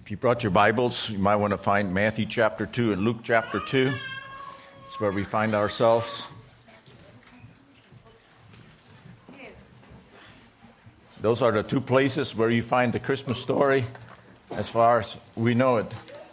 If you brought your Bibles, you might want to find Matthew chapter 2 and Luke chapter 2. It's where we find ourselves. Those are the two places where you find the Christmas story as far as we know it.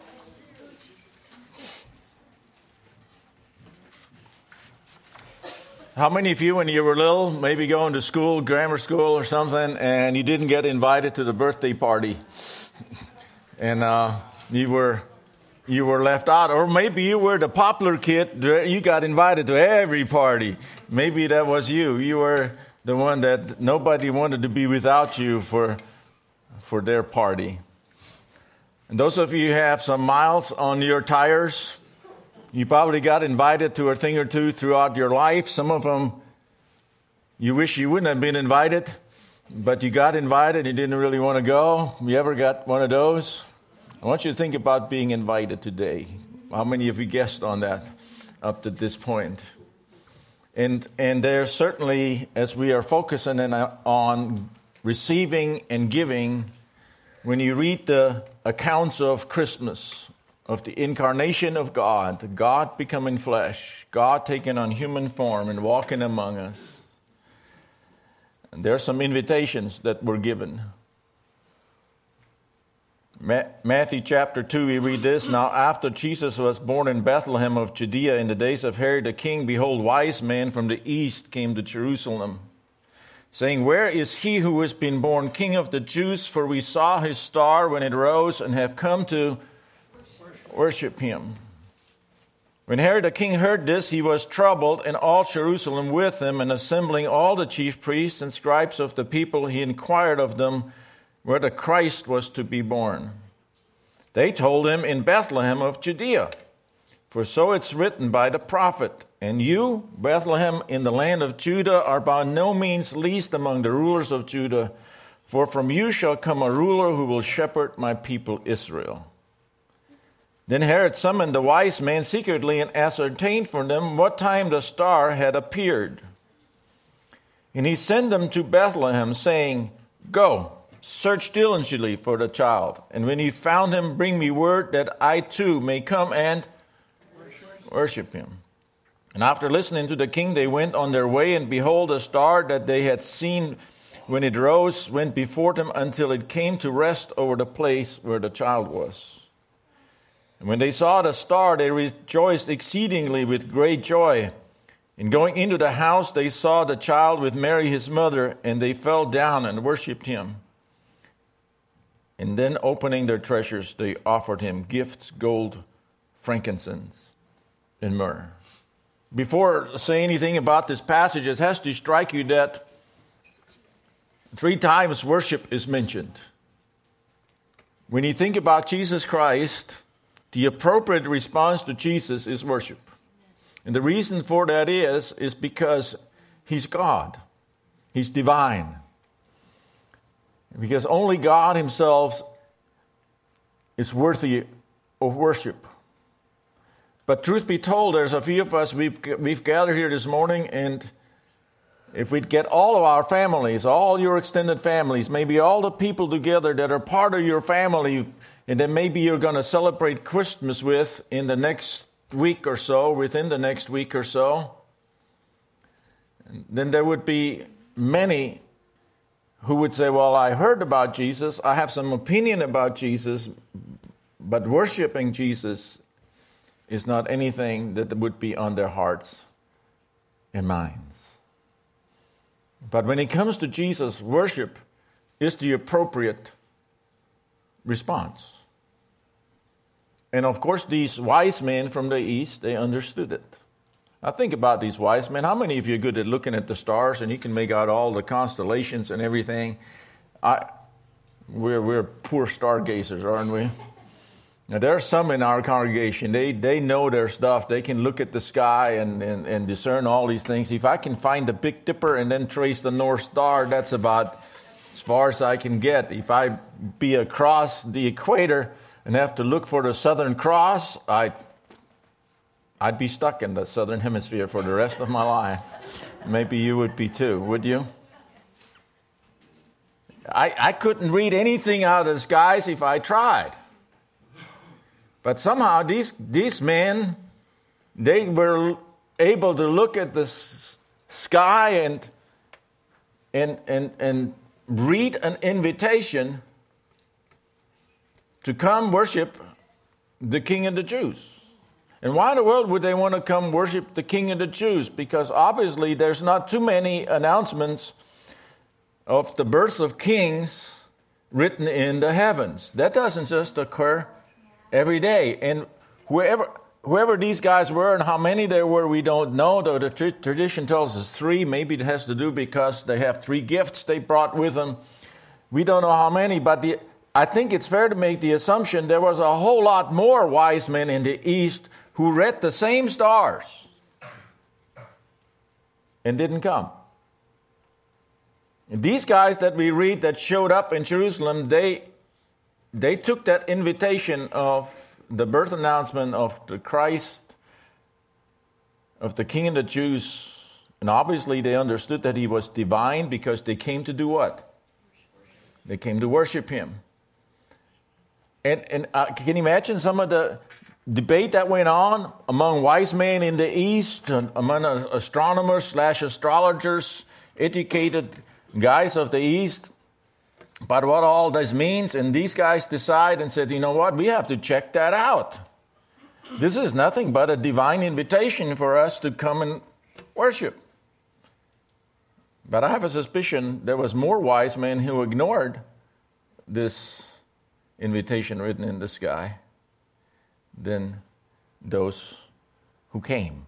How many of you, when you were little, maybe going to school, grammar school or something, and you didn't get invited to the birthday party? And you were left out, or maybe you were the popular kid. You got invited to every party. Maybe that was you. You were the one that nobody wanted to be without you for their party. And those of you who have some miles on your tires, you probably got invited to a thing or two throughout your life. Some of them you wish you wouldn't have been invited. But you got invited, you didn't really want to go. You ever got one of those? I want you to think about being invited today. How many of you guessed on that up to this point? And there's certainly, as we are focusing on receiving and giving, when you read the accounts of Christmas, of the incarnation of God, God becoming flesh, God taking on human form and walking among us, and there are some invitations that were given. Matthew chapter 2, we read this. Now after Jesus was born in Bethlehem of Judea in the days of Herod the king, behold, wise men from the east came to Jerusalem, saying, Where is he who has been born King of the Jews? For we saw his star when it rose and have come to worship him. When Herod the king heard this, he was troubled, and all Jerusalem with him, and assembling all the chief priests and scribes of the people, he inquired of them where the Christ was to be born. They told him, In Bethlehem of Judea, for so it's written by the prophet, And you, Bethlehem, in the land of Judah, are by no means least among the rulers of Judah, for from you shall come a ruler who will shepherd my people Israel. Then Herod summoned the wise men secretly and ascertained from them what time the star had appeared. And he sent them to Bethlehem, saying, Go, search diligently for the child. And when you found him, bring me word that I too may come and worship him. And after listening to the king, they went on their way, and behold, a star that they had seen when it rose went before them until it came to rest over the place where the child was. And when they saw the star, they rejoiced exceedingly with great joy. And going into the house, they saw the child with Mary his mother, and they fell down and worshipped him. And then opening their treasures, they offered him gifts, gold, frankincense, and myrrh. Before saying anything about this passage, it has to strike you that 3 times worship is mentioned. When you think about Jesus Christ, the appropriate response to Jesus is worship. And the reason for that is because he's God. He's divine. Because only God himself is worthy of worship. But truth be told, there's a few of us, we've gathered here this morning, and if we'd get all of our families, all your extended families, maybe all the people together that are part of your family, and then maybe you're going to celebrate Christmas with in the next week or so, within the next week or so, then there would be many who would say, well, I heard about Jesus, I have some opinion about Jesus, but worshiping Jesus is not anything that would be on their hearts and minds. But when it comes to Jesus, worship is the appropriate response. And of course, these wise men from the east, they understood it. Now think about these wise men. How many of you are good at looking at the stars and you can make out all the constellations and everything? We're poor stargazers, aren't we? Now there are some in our congregation, they know their stuff. They can look at the sky and discern all these things. If I can find the Big Dipper and then trace the North Star, that's about as far as I can get. If I be across the equator and have to look for the Southern Cross, I'd be stuck in the Southern Hemisphere for the rest of my life. Maybe you would be too, would you? I couldn't read anything out of the skies if I tried. But somehow these men, they were able to look at the sky and read an invitation to come worship the King of the Jews. And why in the world would they want to come worship the King of the Jews? Because obviously there's not too many announcements of the birth of kings written in the heavens. That doesn't just occur every day. And whoever these guys were and how many there were, we don't know. Though the tradition tells us 3. Maybe it has to do because they have 3 gifts they brought with them. We don't know how many, but I think it's fair to make the assumption there was a whole lot more wise men in the East who read the same stars and didn't come. And these guys that we read that showed up in Jerusalem, they took that invitation of the birth announcement of the Christ, of the King of the Jews, and obviously they understood that he was divine because they came to do what? They came to worship him. And can you imagine some of the debate that went on among wise men in the East, among astronomers / astrologers, educated guys of the East, about what all this means? And these guys decide and said, you know what, we have to check that out. This is nothing but a divine invitation for us to come and worship. But I have a suspicion there was more wise men who ignored this invitation written in the sky than those who came.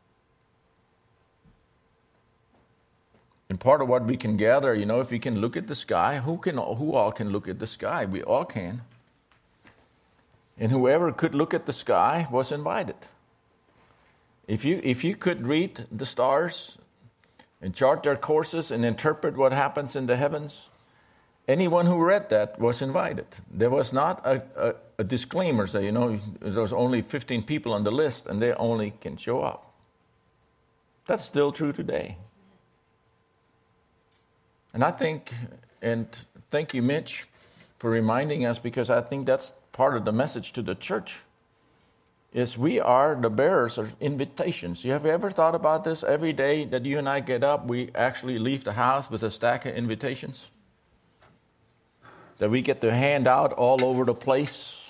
And part of what we can gather, if we can look at the sky, who all can look at the sky? We all can. And whoever could look at the sky was invited. If you could read the stars and chart their courses and interpret what happens in the heavens, anyone who read that was invited. There was not a disclaimer saying, there's only 15 people on the list and they only can show up. That's still true today. And I think, and thank you, Mitch, for reminding us, because I think that's part of the message to the church, is we are the bearers of invitations. Have you ever thought about this? Every day that you and I get up, we actually leave the house with a stack of invitations that we get to hand out all over the place.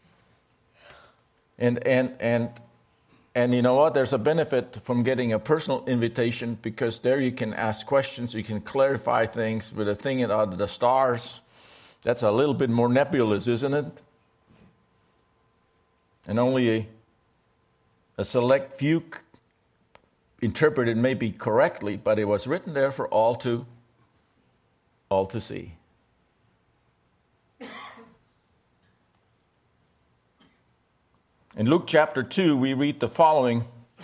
And you know what? There's a benefit from getting a personal invitation, because there you can ask questions, you can clarify things. With a thing out of the stars, that's a little bit more nebulous, isn't it? And only a select few interpreted maybe correctly, but it was written there for all to see. In Luke chapter 2, we read the following.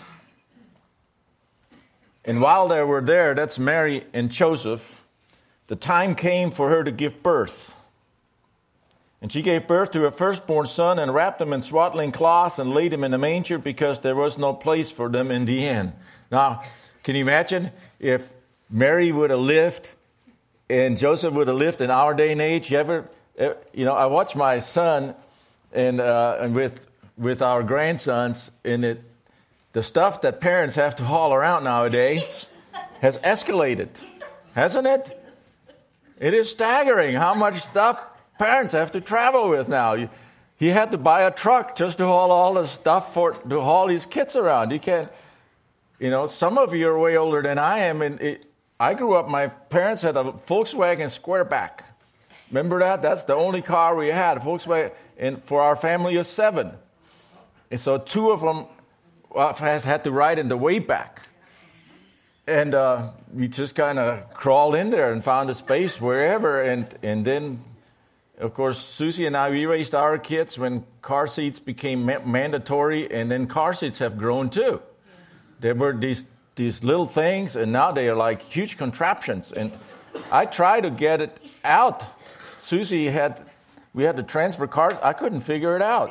And while they were there, that's Mary and Joseph, the time came for her to give birth. And she gave birth to her firstborn son and wrapped him in swaddling cloths and laid him in a manger, because there was no place for them in the inn. Now, can you imagine if Mary would have lived and Joseph would have lived in our day and age? I watch my son and with our grandsons, and the stuff that parents have to haul around nowadays has escalated, hasn't it? It is staggering how much stuff parents have to travel with now. He had to buy a truck just to haul all the stuff to haul his kids around. You can't, some of you are way older than I am. And I grew up, my parents had a Volkswagen Squareback. Remember that? That's the only car we had, Volkswagen, and for our family of 7. And so 2 of them had to ride in the way back. And we just kind of crawled in there and found a space wherever. And then, of course, Susie and I, we raised our kids when car seats became mandatory. And then car seats have grown too. There were these little things, and now they are like huge contraptions. And I tried to get it out. Susie we had to transfer cars. I couldn't figure it out.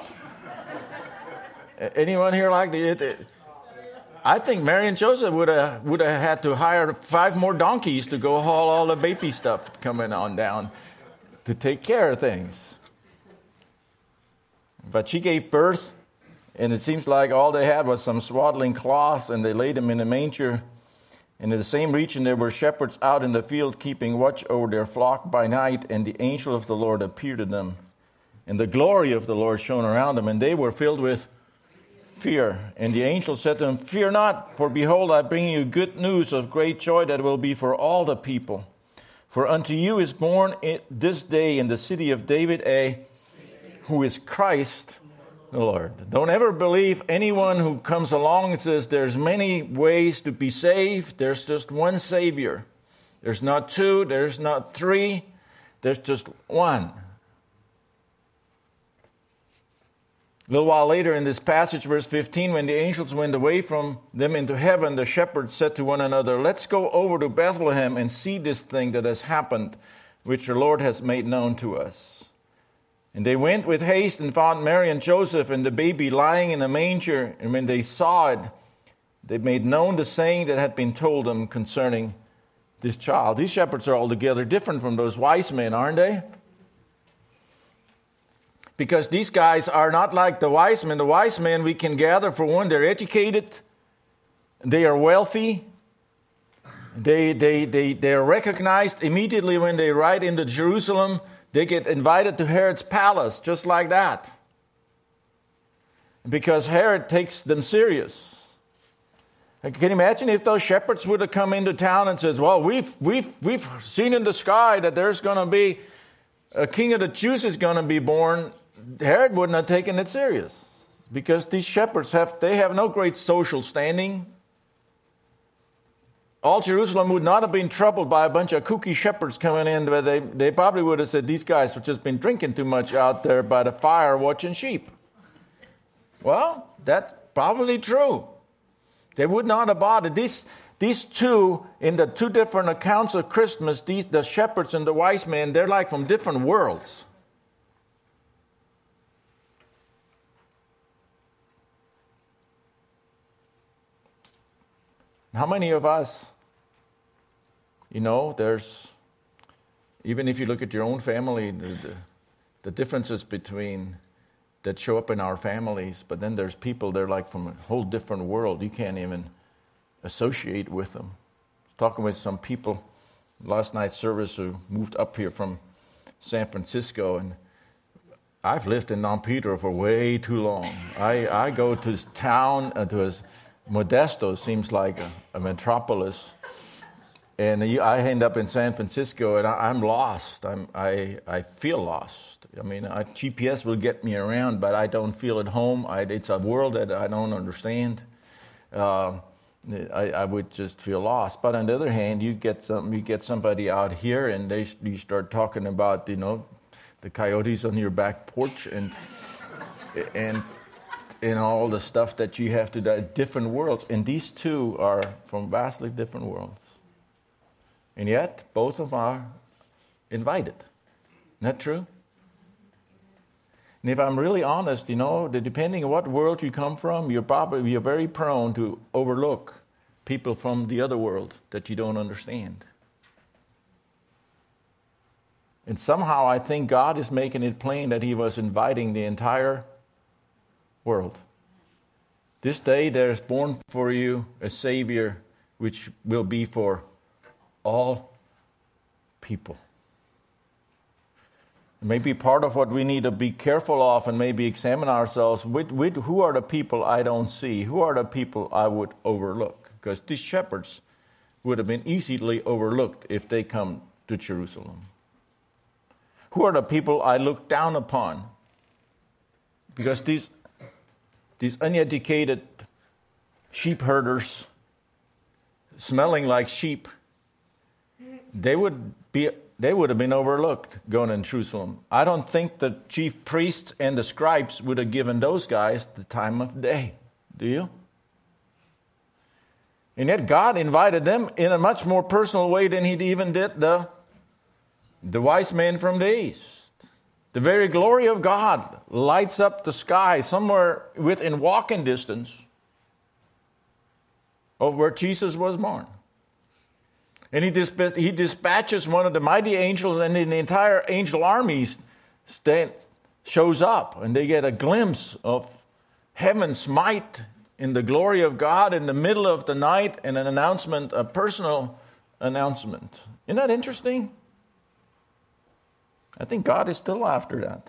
Anyone here like it? I think Mary and Joseph would have had to hire 5 more donkeys to go haul all the baby stuff coming on down to take care of things. But she gave birth, and it seems like all they had was some swaddling cloths, and they laid him in a manger. And in the same region there were shepherds out in the field keeping watch over their flock by night, and the angel of the Lord appeared to them. And the glory of the Lord shone around them, and they were filled with fear. And the angel said to them, "Fear not, for behold, I bring you good news of great joy that will be for all the people. For unto you is born this day in the city of David who is Christ the Lord." Don't ever believe anyone who comes along and says there's many ways to be saved. There's just one Savior. There's not two, there's not three, there's just one. A little while later in this passage, verse 15, when the angels went away from them into heaven, the shepherds said to one another, "Let's go over to Bethlehem and see this thing that has happened, which the Lord has made known to us." And they went with haste and found Mary and Joseph and the baby lying in a manger. And when they saw it, they made known the saying that had been told them concerning this child. These shepherds are altogether different from those wise men, aren't they? Because these guys are not like the wise men. The wise men, we can gather, for one, they're educated, they are wealthy, they are recognized immediately when they ride into Jerusalem. They get invited to Herod's palace, just like that. Because Herod takes them serious. Can you imagine if those shepherds would have come into town and said, "Well, we've seen in the sky that there's going to be a king of the Jews is going to be born." Herod wouldn't have taken it serious, because these shepherds have no great social standing. All Jerusalem would not have been troubled by a bunch of kooky shepherds coming in, but they probably would have said, "These guys have just been drinking too much out there by the fire watching sheep." Well, that's probably true. They would not have bothered. These two, in the two different accounts of Christmas, the shepherds and the wise men, they're like from different worlds. How many of us, there's, even if you look at your own family, the differences between that show up in our families, but then there's people, they're like from a whole different world. You can't even associate with them. I was talking with some people last night's service who moved up here from San Francisco, and I've lived in Don Pedro for way too long. I go to this town, to Modesto seems like a metropolis, and I end up in San Francisco, and I'm lost. I feel lost. I mean, GPS will get me around, but I don't feel at home. It's a world that I don't understand. I would just feel lost. But on the other hand, you get somebody out here, and you start talking about the coyotes on your back porch and all the stuff that you have to do, different worlds. And these two are from vastly different worlds. And yet, both of them are invited. Isn't that true? And if I'm really honest, depending on what world you come from, you're very prone to overlook people from the other world that you don't understand. And somehow I think God is making it plain that He was inviting the entire world. This day there is born for you a Savior, which will be for all people. Maybe part of what we need to be careful of and maybe examine ourselves, who are the people I don't see? Who are the people I would overlook? Because these shepherds would have been easily overlooked if they come to Jerusalem. Who are the people I look down upon? Because these uneducated sheep herders, smelling like sheep, they would have been overlooked going in Jerusalem. I don't think the chief priests and the scribes would have given those guys the time of day. Do you? And yet God invited them in a much more personal way than He even did the wise men from the east. The very glory of God lights up the sky somewhere within walking distance of where Jesus was born. And he dispatches one of the mighty angels, and the entire angel armies shows up and they get a glimpse of heaven's might in the glory of God in the middle of the night, and an announcement, a personal announcement. Isn't that interesting? I think God is still after that.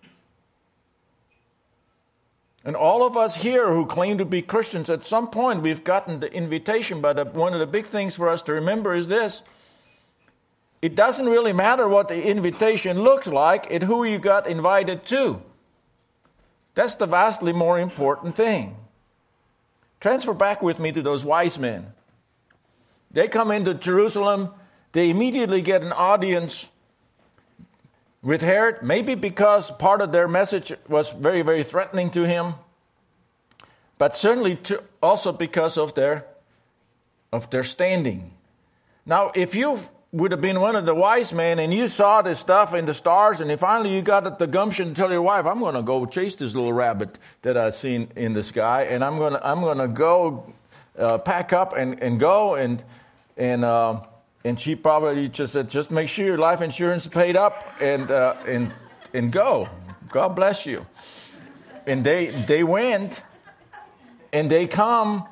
And all of us here who claim to be Christians, at some point we've gotten the invitation, but one of the big things for us to remember is this. It doesn't really matter what the invitation looks like, it's who you got invited to. That's the vastly more important thing. Transfer back with me to those wise men. They come into Jerusalem, they immediately get an audience with Herod, maybe because part of their message was very, very threatening to him, but certainly also because of their standing. Now, if you would have been one of the wise men and you saw this stuff in the stars, and finally you got the gumption to tell your wife, I'm going to go chase this little rabbit that I've seen in the sky, and I'm going to go pack up and go, and she probably just said, just make sure your life insurance is paid up and go. God bless you. And they went, and they come.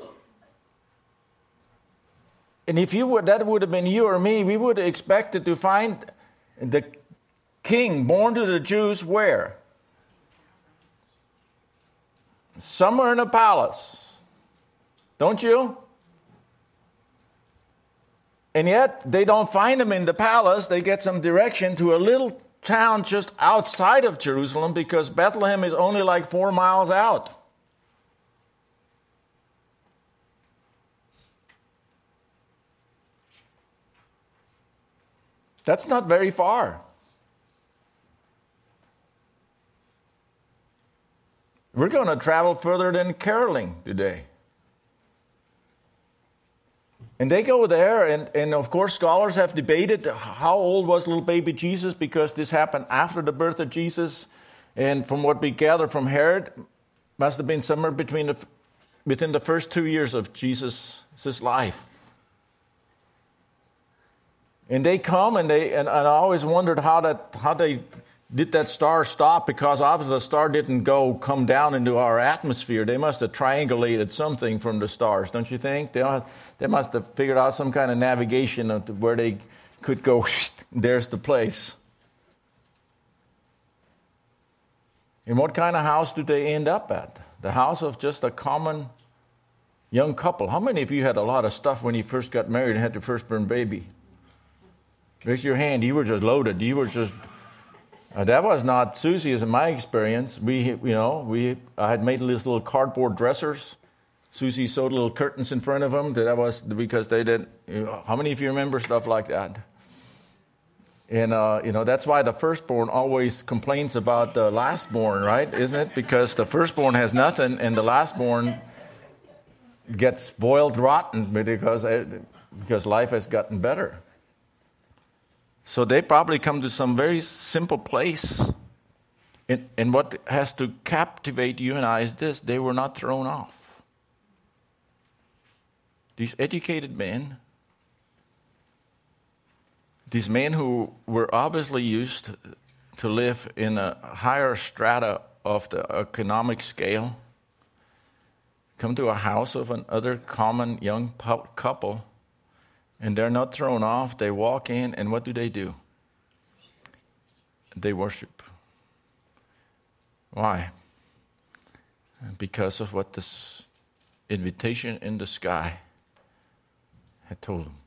And if that would have been you or me, we would have expected to find the king born to the Jews where? Somewhere in a palace. Don't you? And yet, they don't find him in the palace. They get some direction to a little town just outside of Jerusalem, because Bethlehem is only like 4 miles out. That's not very far. We're going to travel further than caroling today. And they go there, and of course scholars have debated how old was little baby Jesus, because this happened after the birth of Jesus. And from what we gather from Herod, must have been somewhere within the first 2 years of Jesus' life. And they come, and I always wondered how they did that star stop, because obviously the star didn't come down into our atmosphere. They must have triangulated something from the stars, don't you think? They must have figured out some kind of navigation of where they could go, there's the place. And what kind of house do they end up at? The house of just a common young couple. How many of you had a lot of stuff when you first got married and had your firstborn baby? Raise your hand. You were just loaded. You were just... that was not Susie's in my experience. I had made these little cardboard dressers. Susie sewed little curtains in front of them. That was because they did. How many of you remember stuff like that? And that's why the firstborn always complains about the lastborn, right? Isn't it? Because the firstborn has nothing, and the lastborn gets spoiled rotten because life has gotten better. So they probably come to some very simple place. And what has to captivate you and I is this: they were not thrown off. These educated men, these men who were obviously used to live in a higher strata of the economic scale, come to a house of another common young couple. And they're not thrown off. They walk in, and what do? They worship. Why? Because of what this invitation in the sky had told them.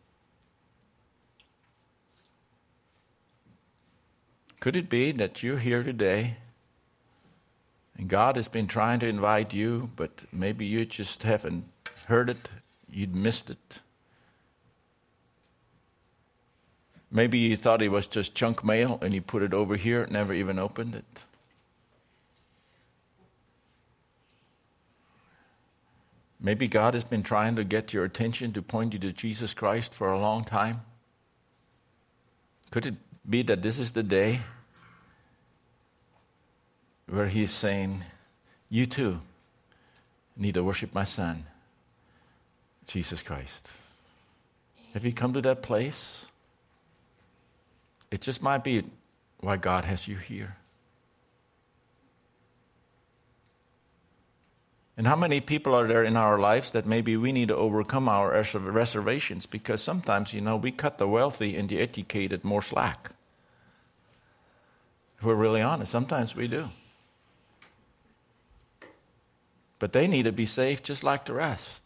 Could it be that you're here today, and God has been trying to invite you, but maybe you just haven't heard it, you'd missed it? Maybe you thought it was just junk mail and you put it over here, never even opened it. Maybe God has been trying to get your attention to point you to Jesus Christ for a long time. Could it be that this is the day where He's saying, you too need to worship my Son, Jesus Christ? Have you come to that place? It just might be why God has you here. And how many people are there in our lives that maybe we need to overcome our reservations? Because sometimes, we cut the wealthy and the educated more slack. If we're really honest, sometimes we do. But they need to be saved just like the rest.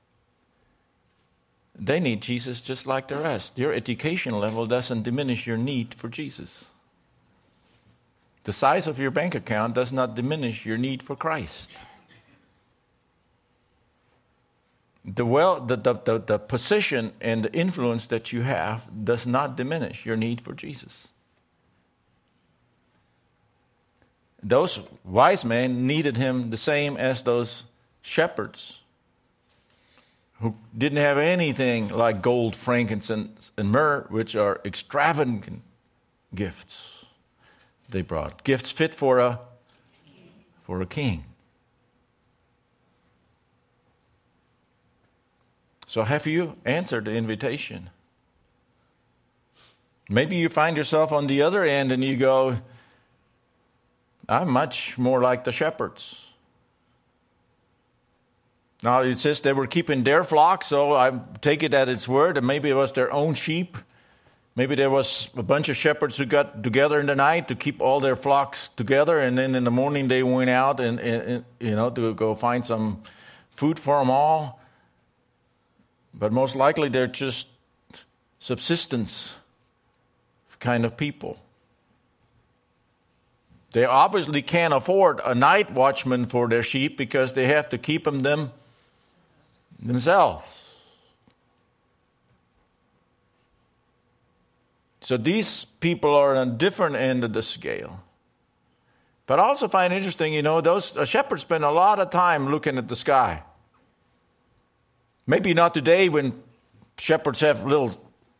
They need Jesus just like the rest. Your education level doesn't diminish your need for Jesus. The size of your bank account does not diminish your need for Christ. The position and the influence that you have does not diminish your need for Jesus. Those wise men needed him the same as those shepherds who didn't have anything like gold, frankincense, and myrrh, which are extravagant gifts. They brought gifts fit for a king. So have you answered the invitation? Maybe you find yourself on the other end and you go, I'm much more like the shepherds. Now it says they were keeping their flock, so I take it at its word, and maybe it was their own sheep. Maybe there was a bunch of shepherds who got together in the night to keep all their flocks together, and then in the morning they went out and to go find some food for them all. But most likely they're just subsistence kind of people. They obviously can't afford a night watchman for their sheep because they have to keep them themselves. So these people are on a different end of the scale. But I also find interesting, those shepherds spend a lot of time looking at the sky. Maybe not today when shepherds have little,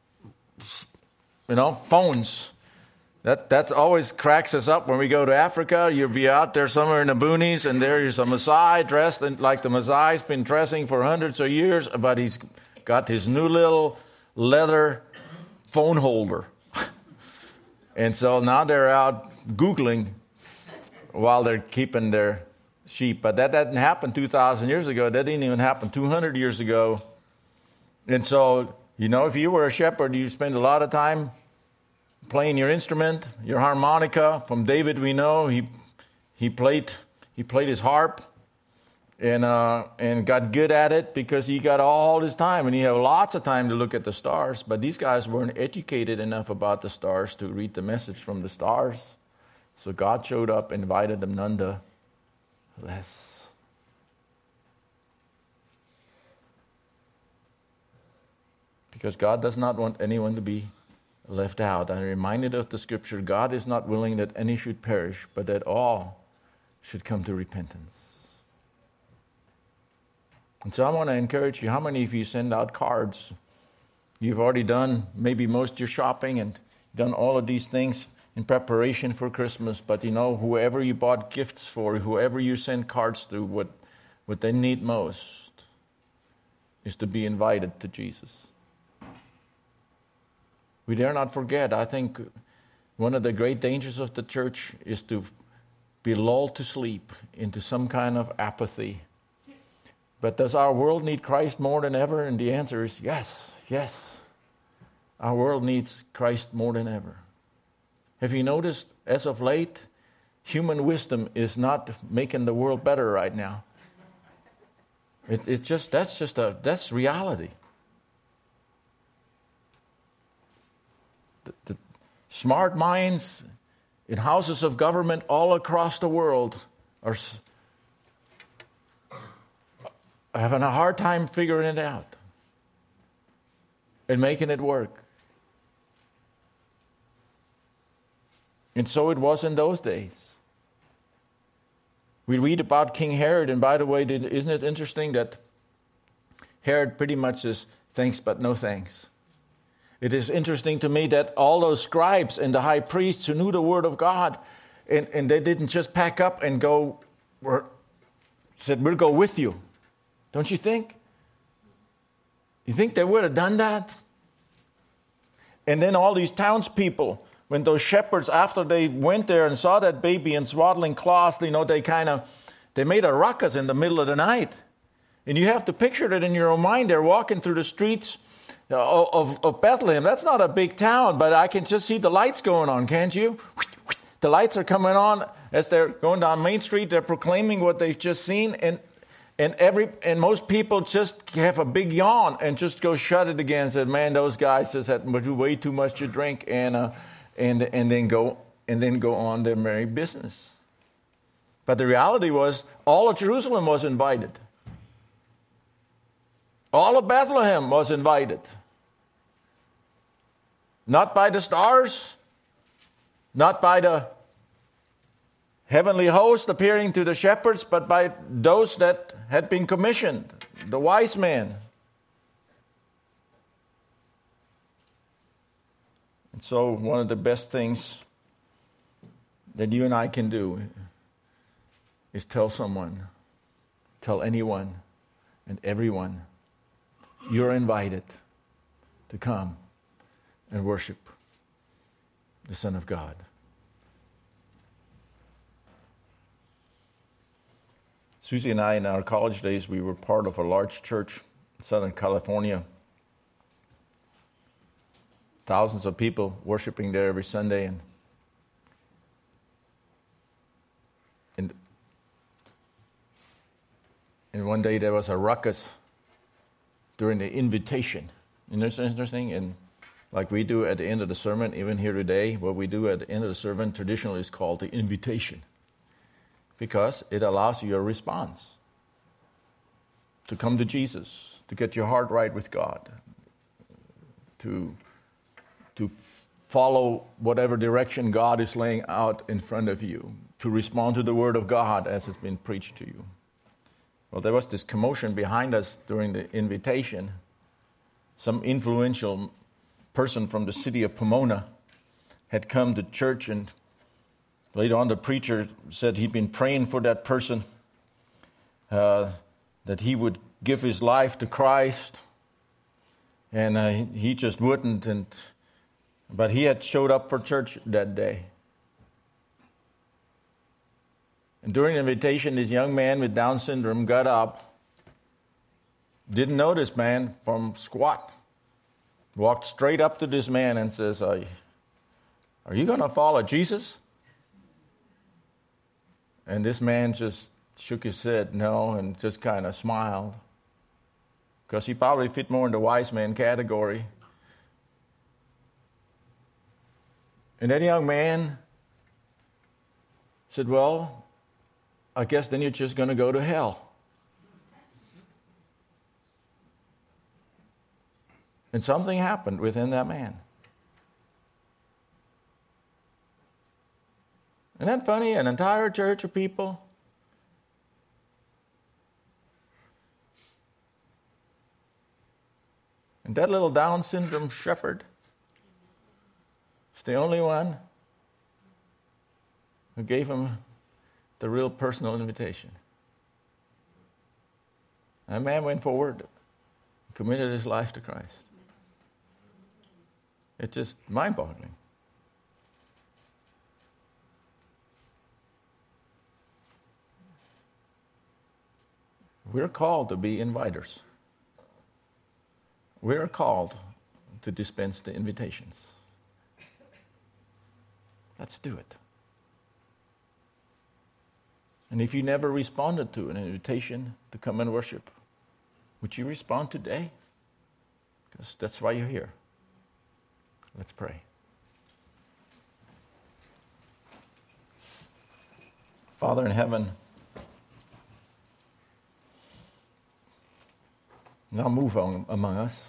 phones. That always cracks us up when we go to Africa. You'll be out there somewhere in the boonies, and there's a Maasai dressed like the Maasai's been dressing for hundreds of years, but he's got his new little leather phone holder. And so now they're out Googling while they're keeping their sheep. But that didn't happen 2,000 years ago. That didn't even happen 200 years ago. And so, if you were a shepherd, you spend a lot of time playing your instrument, your harmonica. From David, we know he played his harp and got good at it because he got all his time, and he had lots of time to look at the stars. But these guys weren't educated enough about the stars to read the message from the stars. So God showed up, invited them nonetheless. Because God does not want anyone to be left out. I'm reminded of the scripture, God is not willing that any should perish, but that all should come to repentance. And so I want to encourage you, how many of you send out cards? You've already done maybe most of your shopping and done all of these things in preparation for Christmas, but whoever you bought gifts for, whoever you send cards to, what they need most is to be invited to Jesus. We dare not forget, I think one of the great dangers of the church is to be lulled to sleep into some kind of apathy. But does our world need Christ more than ever? And the answer is yes, yes. Our world needs Christ more than ever. Have you noticed, as of late, human wisdom is not making the world better right now? That's reality. The smart minds in houses of government all across the world are having a hard time figuring it out and making it work. And so it was in those days. We read about King Herod, and by the way, isn't it interesting that Herod pretty much says, thanks but no thanks. It is interesting to me that all those scribes and the high priests who knew the word of God, and they didn't just pack up and go, said, we'll go with you. Don't you think? You think they would have done that? And then all these townspeople, when those shepherds, after they went there and saw that baby in swaddling cloths, they kind of They made a ruckus in the middle of the night. And you have to picture it in your own mind. They're walking through the streets of Bethlehem. That's not a big town, but I can just see the lights going on, can't you? The lights are coming on as they're going down Main Street. They're proclaiming what they've just seen, and most people just have a big yawn and just go shut it again. And said, "Man, those guys just had way too much to drink," and then go on their merry business. But the reality was, all of Jerusalem was invited. All of Bethlehem was invited. Not by the stars, not by the heavenly host appearing to the shepherds, but by those that had been commissioned, the wise men. And so one of the best things that you and I can do is tell someone, tell anyone and everyone, you're invited to come and worship the Son of God. Susie and I, in our college days, we were part of a large church in Southern California. Thousands of people worshiping there every Sunday. And one day there was a ruckus during the invitation. And it's interesting, and like we do at the end of the sermon, even here today, what we do at the end of the sermon traditionally is called the invitation, because it allows you a response to come to Jesus, to get your heart right with God, to follow whatever direction God is laying out in front of you, to respond to the Word of God as it's been preached to you. Well, there was this commotion behind us during the invitation. Some influential person from the city of Pomona had come to church, and later on the preacher said he'd been praying for that person, that he would give his life to Christ, and he just wouldn't. But he had showed up for church that day. And during the invitation, this young man with Down syndrome got up, didn't know this man from squat, walked straight up to this man and says, "Are you going to follow Jesus?" And this man just shook his head no and just kind of smiled, because he probably fit more in the wise man category. And that young man said, "Well, I guess then you're just going to go to hell." And something happened within that man. Isn't that funny? An entire church of people. And that little Down syndrome shepherd is the only one who gave him the real personal invitation. That man went forward, committed his life to Christ. It's just mind-boggling. We're called to be inviters. We're called to dispense the invitations. Let's do it. And if you never responded to an invitation to come and worship, would you respond today? Because that's why you're here. Let's pray. Father in heaven, now move on among us.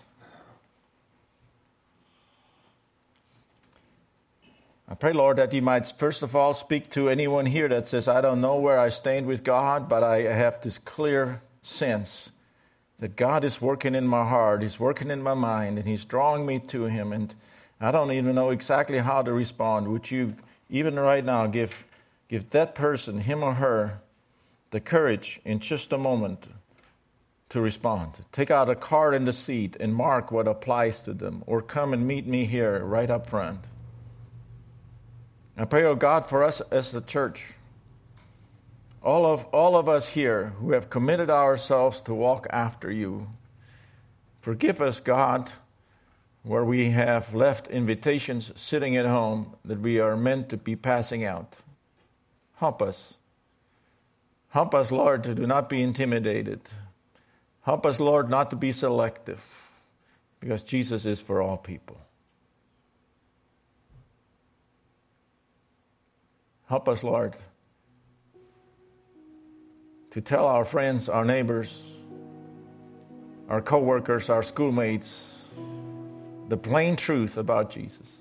I pray, Lord, that you might first of all speak to anyone here that says, "I don't know where I stand with God, but I have this clear sense that God is working in my heart, He's working in my mind, and He's drawing me to Him, and I don't even know exactly how to respond." Would you, even right now, give that person, him or her, the courage in just a moment to respond. Take out a card in the seat and mark what applies to them, or come and meet me here right up front. I pray, oh God, for us as the church, all of us here who have committed ourselves to walk after you, forgive us, God, where we have left invitations sitting at home that we are meant to be passing out. Help us. Help us, Lord, to do not be intimidated. Help us, Lord, not to be selective, because Jesus is for all people. Help us, Lord, to tell our friends, our neighbors, our co-workers, our schoolmates, the plain truth about Jesus.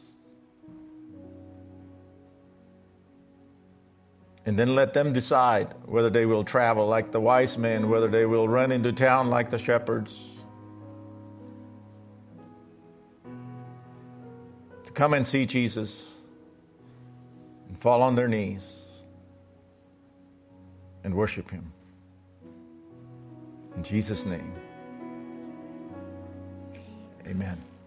And then let them decide whether they will travel like the wise men, whether they will run into town like the shepherds. To come and see Jesus and fall on their knees and worship Him. In Jesus' name, amen.